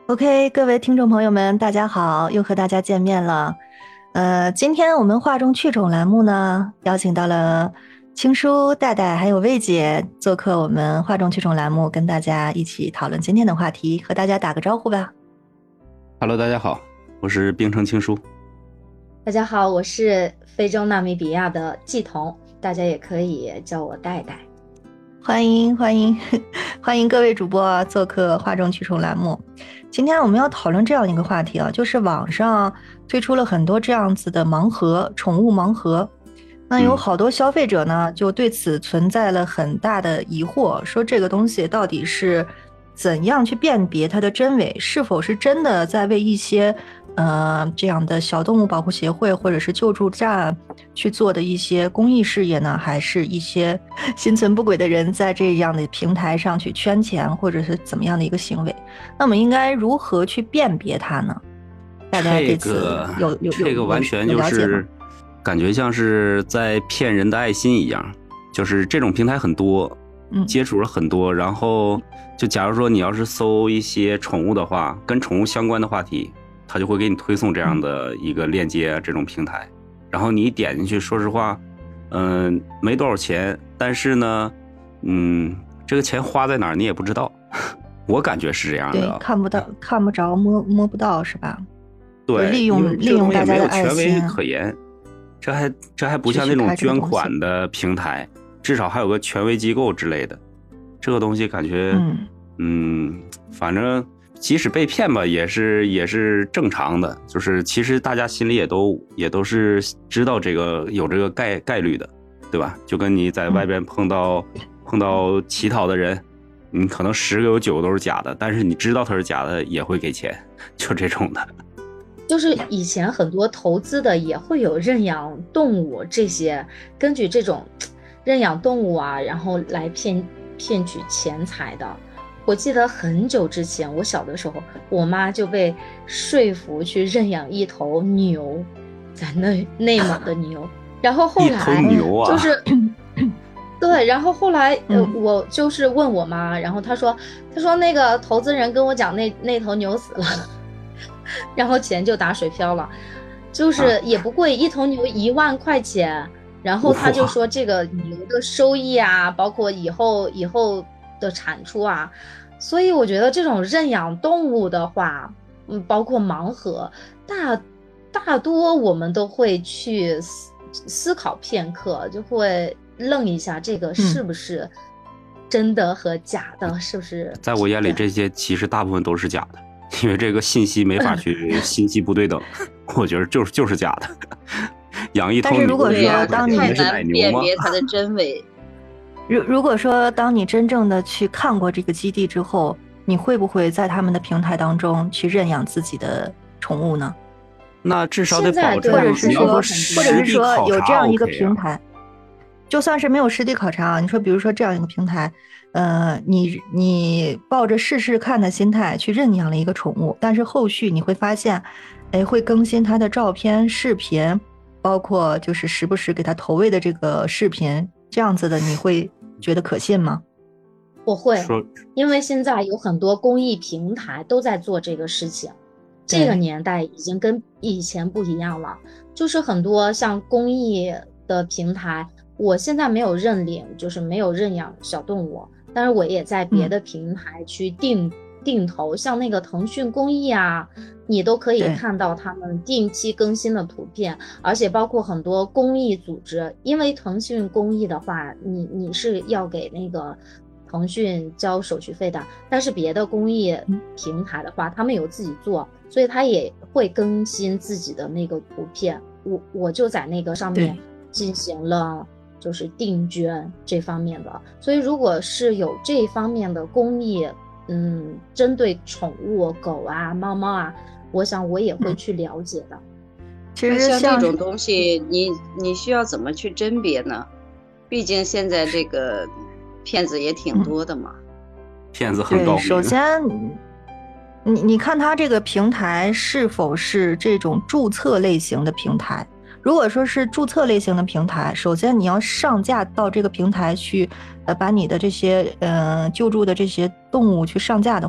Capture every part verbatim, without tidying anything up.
OK，各位听众朋友们，大家好，又和大家见面了。呃，今天我们画中趣宠栏目呢，邀请到了青叔、戴戴还有魏姐做客我们画中趣宠栏目，跟大家一起讨论今天的话题，和大家打个招呼吧。 Hello，大家好，我是冰城青叔。 大家好，我是非洲纳米比亚的季彤，大家也可以叫我戴戴。 欢迎欢迎欢迎各位主播做客画中趣宠栏目。今天我们要讨论这样一个话题啊，就是网上推出了很多这样子的盲盒，宠物盲盒。那有好多消费者呢，就对此存在了很大的疑惑，说这个东西到底是怎样去辨别它的真伪，是否是真的在为一些呃这样的小动物保护协会或者是救助站去做的一些公益事业呢，还是一些心存不轨的人在这样的平台上去圈钱，或者是怎么样的一个行为？那我们应该如何去辨别它呢？大家对此有有有这个完全就是感觉像是在骗人的爱心一样，就是这种平台很多，接触了很多，然后就假如说你要是搜一些宠物的话，跟宠物相关的话题，它就会给你推送这样的一个链接，这种平台，然后你一点进去，说实话，嗯、呃，没多少钱，但是呢，嗯，这个钱花在哪儿你也不知道，我感觉是这样的， 对，看不到、看不着、摸摸不到，是吧？ 对， 利用利用大家的爱心， 没有权威可言，这还这还不像那种捐款的平台，至少还有个权威机构之类的，这个东西感觉，嗯，嗯反正。即使被骗吧，也是也是正常的，就是其实大家心里也都也都是知道这个有这个概概率的，对吧？就跟你在外边碰到、嗯、碰到乞讨的人，你可能十个有九个都是假的，但是你知道他是假的也会给钱，就这种的。 就是以前很多投资的也会有认养动物这些，根据这种认养动物啊，然后来骗骗取钱财的。我记得很久之前，我小的时候，我妈就被说服去认养一头牛，在内内蒙的牛。然后后来一头牛啊， 就是，对，然后后来呃，我就是问我妈，然后她说，她说那个投资人跟我讲那那头牛死了，然后钱就打水漂了，就是也不贵，一头牛一万块钱。然后他就说这个牛的收益啊，包括以后以后的产出啊。所以我觉得这种认养动物的话，嗯，包括盲盒，大大多我们都会去思思考片刻，就会愣一下，这个是不是真的和假的，嗯、是不是？ 在我眼里，这些其实大部分都是假的，因为这个信息没法去信息不对等，我觉得就是就是假的。养一头牛， 但是如果说当你太难辨别它的真伪。 如如果说当你真正的去看过这个基地之后，你会不会在他们的平台当中去认养自己的宠物呢？ 那至少得保证， 或者是说，或者是说有这样一个平台， 啊、 就算是没有实地考察，你说比如说这样一个平台，呃，你你抱着试试看的心态去认养了一个宠物，但是后续你会发现，哎，会更新它的照片、视频，包括就是时不时给它投喂的这个视频，这样子的，你会觉得可信吗？ 我会，因为现在有很多公益平台都在做这个事情，这个年代已经跟以前不一样了，就是很多像公益的平台，我现在没有认领，就是没有认养小动物，但是我也在别的平台去定、嗯、定投，像那个腾讯公益啊，你都可以看到他们定期更新的图片，而且包括很多公益组织，因为腾讯公益的话，你你是要给那个腾讯交手续费的，但是别的公益平台的话，他们有自己做，所以他也会更新自己的那个图片。我我就在那个上面进行了就是定捐这方面的，所以如果是有这方面的公益，嗯，针对宠物狗啊、猫猫啊，我想我也会去了解的。 嗯、其实像这种东西，你你需要怎么去甄别呢？毕竟现在这个骗子也挺多的嘛。 骗子很高明。 首先，你你看它这个平台是否是这种注册类型的平台？如果说是注册类型的平台，首先你要上架到这个平台去，呃，把你的这些呃救助的这些动物去上架的话，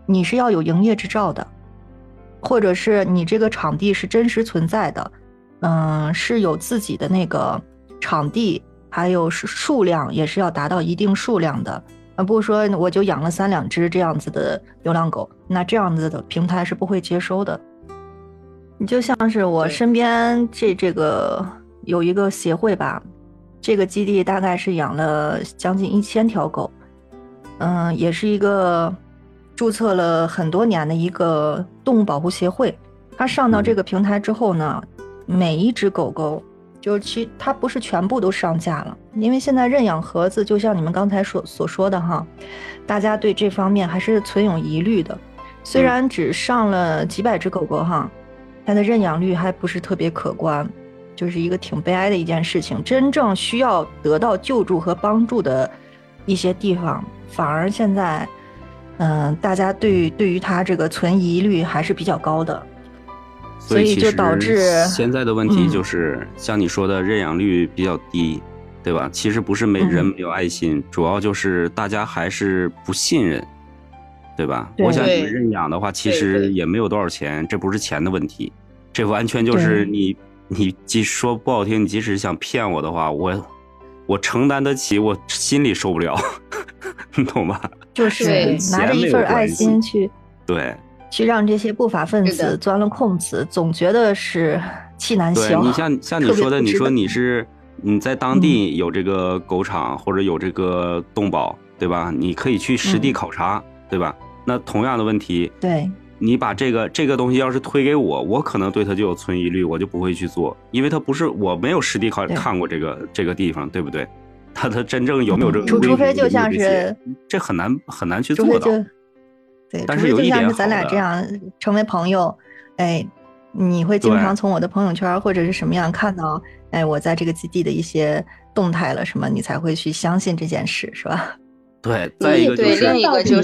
你是要有营业执照的，或者是你这个场地是真实存在的，嗯，是有自己的那个场地，还有数量也是要达到一定数量的，而不是说我就养了三两只这样子的流浪狗，那这样子的平台是不会接收的。你就像是我身边这这个有一个协会吧，这个基地大概是养了将近一千条狗，嗯，也是一个注册了很多年的一个动物保护协会。它上到这个平台之后呢，每一只狗狗就其它不是全部都上架了，因为现在认养盒子就像你们刚才所所说的哈，大家对这方面还是存有疑虑的。虽然只上了几百只狗狗哈，它的认养率还不是特别可观，就是一个挺悲哀的一件事情。真正需要得到救助和帮助的一些地方，反而现在嗯、呃，大家对于对于它这个存疑虑还是比较高的。 所以就导致现在的问题就是、嗯、像你说的认养率比较低，对吧？其实不是没人没有爱心、嗯、主要就是大家还是不信任，对吧？ 对， 我想你们认养的话其实也没有多少钱，这不是钱的问题，这完全就是你你即说不好听，你即使想骗我的话，我我承担得起，我心里受不了你懂吗？ 就是拿着一份爱心去对去让这些不法分子钻了空子，总觉得是气难消。 对，你像像你说的，你说你是你在当地有这个狗场、嗯、或者有这个动保，对吧？你可以去实地考察、嗯、对吧？那同样的问题， 对， 你把这个这个东西要是推给我，我可能对它就有存疑虑，我就不会去做，因为它不是我没有实地考看过这个这个地方，对不对？它它真正有没有这个、 嗯、除非就像是这很难很难去做到。 对， 但是有一点好的， 就像是咱俩这样成为朋友，哎，你会经常从我的朋友圈或者是什么样看到，哎，我在这个基地的一些动态了什么，你才会去相信这件事，是吧？ 对，再一个就是另一个就是，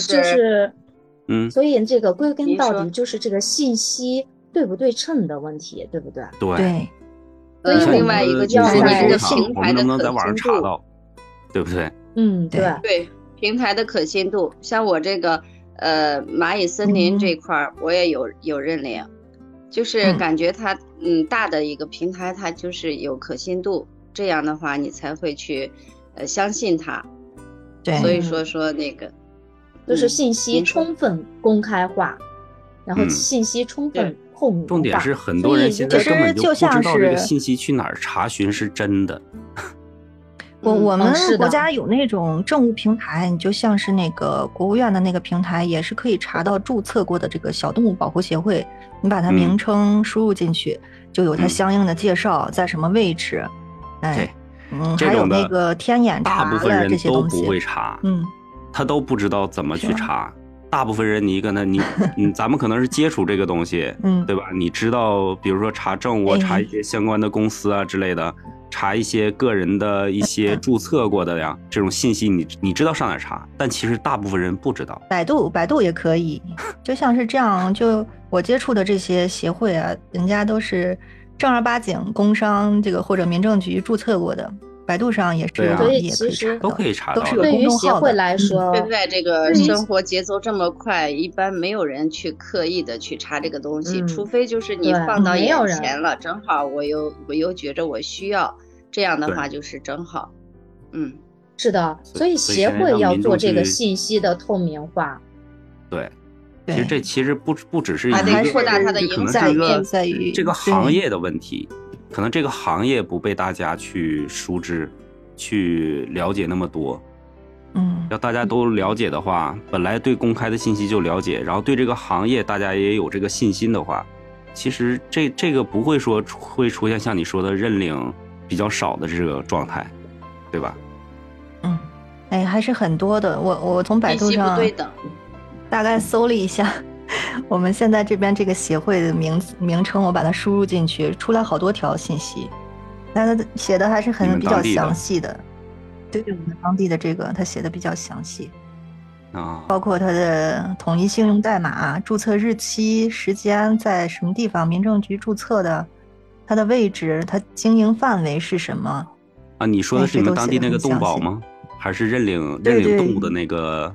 嗯， 所以这个归根到底就是这个信息对不对称的问题，对不对？ 对。 所以另外一个就是你这个平台的可信度， 我们能不能在网上查到，对不对？ 嗯，对对，平台的可信度，像我这个。呃，蚂蚁森林这块儿我也有有认领，就是感觉它嗯大的一个平台，它就是有可信度，这样的话你才会去呃相信它。 对， 所以说说那个就是信息充分公开化，嗯、然后信息充分透明化。 重点是很多人现在根本就不知道这个信息去哪儿查询是真的。 我我们国家有那种政务平台，你就像是那个国务院的那个平台，也是可以查到注册过的这个小动物保护协会，你把它名称输入进去，嗯、就有它相应的介绍，嗯、在什么位置，哎，嗯，还有那个天眼查大部分人都不会查， 嗯， 他都不知道怎么去查。大部分人你跟他你你咱们可能是接触这个东西，嗯，对吧？你知道，比如说查政务，查一些相关的公司啊之类的。查一些个人的一些注册过的呀，这种信息你你知道上哪查，但其实大部分人不知道。 百度百度也可以，就像是这样，就我接触的这些协会啊，人家都是正儿八经工商这个或者民政局注册过的，百度上也是有， 所以其实都可以查到。 都是有公众号的。 对于协会来说， 现在这个生活节奏这么快，一般没有人去刻意的去查这个东西，嗯、除非就是你放到眼前了，正好我又我又觉着我需要。这样的话就是正好，嗯， 是的，所以协会要做这个信息的透明化。 对，其实这其实不不只是一个，还得扩大它的影响面， 在于这个行业的问题，可能这个行业不被大家去熟知、去了解那么多。 嗯， 要大家都了解的话，本来对公开的信息就了解，然后对这个行业大家也有这个信心的话，其实这这个不会说会出现像你说的认领比较少的这个状态，对吧？ 嗯，哎，还是很多的。我我从百度上大概搜了一下，我们现在这边这个协会的名名称，我把它输入进去，出来好多条信息，但它写的还是很比较详细的。对对，我们当地的这个，它写的比较详细。 啊， 包括它的统一信用代码、注册日期、时间，在什么地方民政局注册的。它的位置，它经营范围是什么？ 啊，你说的是你们当地那个动保吗？还是认领认领动物的那个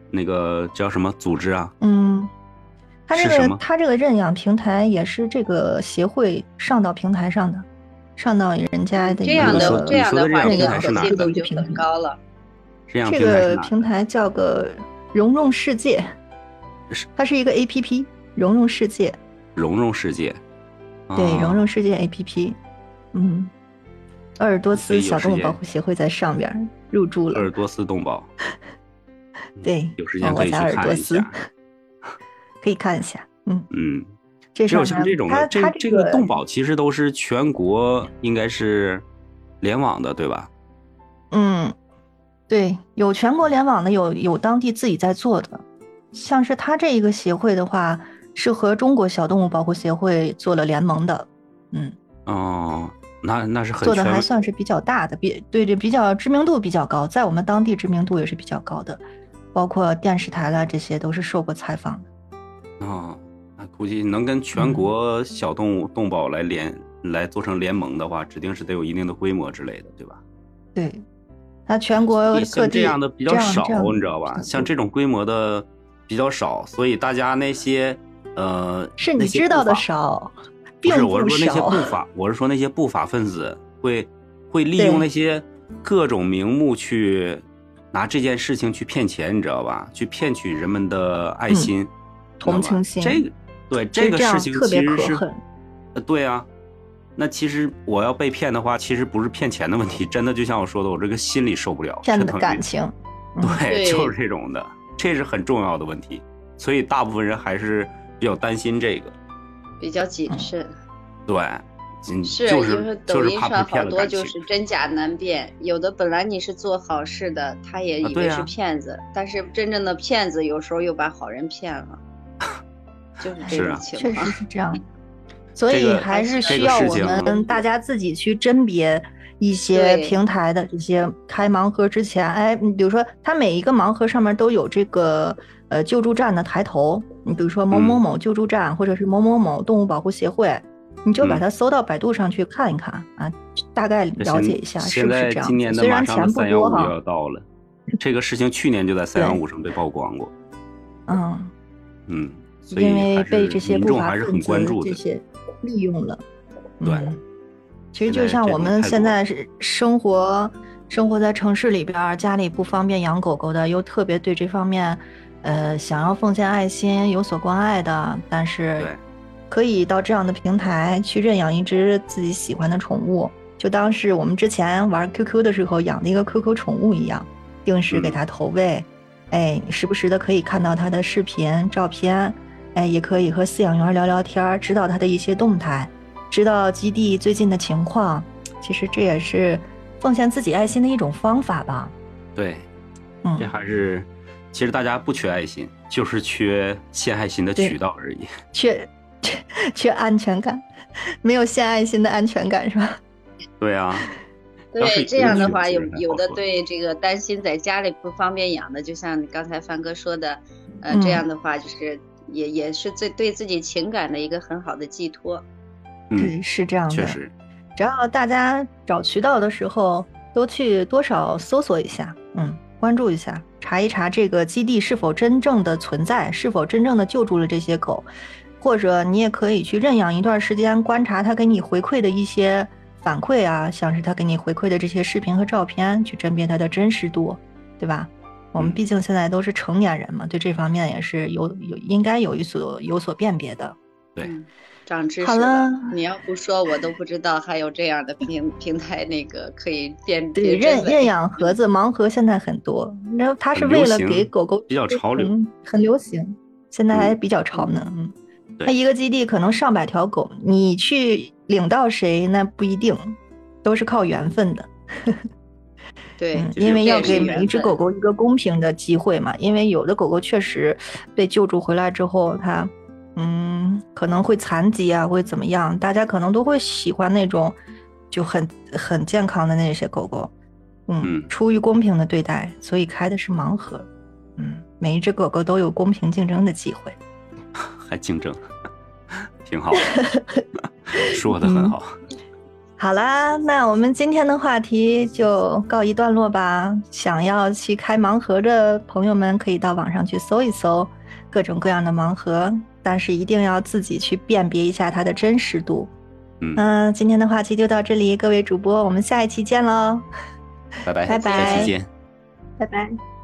那个叫什么组织啊？ 嗯，他这个他这个认养平台也是这个协会上到平台上的，上到人家的这样的这样的话，这个可信度就很高了。 这个平台叫个融融世界，它是一个 A P P， 融融世界。 融融世界。 对，融融世界 A P P， 嗯，鄂尔多斯小动物保护协会在上边入驻了。 鄂尔多斯动保， 对， 有时间可以去看一下， 可以看一下，嗯嗯， 这只有像这种的，这这这个动保其实都是全国应该是联网的，对吧？ 嗯，对，有全国联网的，有有当地自己在做的，像是他这一个协会的话。是和中国小动物保护协会做了联盟的，嗯， 哦，那那是很做的还算是比较大的，比对对比较知名度比较高，在我们当地知名度也是比较高的，包括电视台啦，这些都是受过采访的。哦，那估计能跟全国小动物动保来联、嗯、来做成联盟的话，指定是得有一定的规模之类的，对吧？ 对，它全国各地这样的比较少，你知道吧？像这种规模的比较少，所以大家那些。呃， 是你知道的少，并不是。我是说那些不法，我是说那些不法分子会会利用那些各种名目去拿这件事情去骗钱，你知道吧？去骗取人们的爱心、 嗯、同情心。 这个对这个事情其实是， 呃， 对啊。那其实我要被骗的话，其实不是骗钱的问题，真的就像我说的，我这个心里受不了， 骗的感情。 对，就是这种的，这是很重要的问题，所以大部分人还是。比较担心这个， 比较谨慎， 对， 是就是因为抖音上好多就是真假难辨，有的本来你是做好事的，他也以为是骗子，啊啊、但是真正的骗子有时候又把好人骗了，就是这种情况， 确实是这样，所以还是需要我们大家自己去甄别一些平台的这些开盲盒之前，哎，你比如说它每一个盲盒上面都有这个呃救助站的抬头。你比如说某某某救助站，嗯、或者是某某某动物保护协会，你就把它搜到百度上去看一看、嗯、啊，大概了解一下是不是这样。 今年的虽然钱不多哈， 要到了，这个事情去年就在三幺五上被曝光过。 嗯嗯， 因为被这些不法分子这些利用了。 对、 嗯，其实就像我们现在是生活生活在城市里边，家里不方便养狗狗的，又特别对这方面。呃，想要奉献爱心、有所关爱的，但是可以到这样的平台去认养一只自己喜欢的宠物，就当是我们之前玩 Q Q 的时候养的一个 Q Q 宠物一样，定时给它投喂，嗯、哎，时不时的可以看到它的视频、照片，哎，也可以和饲养员聊聊天，知道它的一些动态，知道基地最近的情况。其实这也是奉献自己爱心的一种方法吧。 对， 嗯， 这还是。其实大家不缺爱心，就是缺献爱心的渠道而已。 缺缺缺安全感，没有献爱心的安全感是吧？ 对啊。 对，这样的话有有的对这个担心在家里不方便养的，就像刚才范哥说的，呃， 嗯、 这样的话就是也也是最对自己情感的一个很好的寄托。 对，是这样的。 确实， 只要大家找渠道的时候都去多少搜索一下，嗯，关注一下。查一查这个基地是否真正的存在，是否真正的救助了这些狗，或者你也可以去认养一段时间，观察他给你回馈的一些反馈啊，像是他给你回馈的这些视频和照片，去甄别它的真实度，对吧？我们毕竟现在都是成年人嘛，对这方面也是有有应该有一所有所辨别的。 对。 嗯，长知识好了， 你要不说我都不知道还有这样的平平台，那个可以辨对认认养盒子盲盒现在很多，然后它是为了给狗狗比较潮流、 嗯，很流行，现在还比较潮呢。嗯，它一个基地可能上百条狗，你去领到谁那不一定，都是靠缘分的。 对、 嗯，因为要给每一只狗狗一个公平的机会嘛，因为有的狗狗确实被救助回来之后，它。嗯，可能会残疾啊，会怎么样？大家可能都会喜欢那种就很很健康的那些狗狗。嗯， 嗯出于公平的对待，所以开的是盲盒。嗯，每一只狗狗都有公平竞争的机会。 还竞争，挺好的，说的很好。 嗯、 好啦，那我们今天的话题就告一段落吧。想要去开盲盒的朋友们，可以到网上去搜一搜各种各样的盲盒，但是一定要自己去辨别一下它的真实度。 嗯、 呃，今天的话题就到这里，各位主播，我们下一期见喽， 拜拜， 拜拜， 下期见， 拜拜。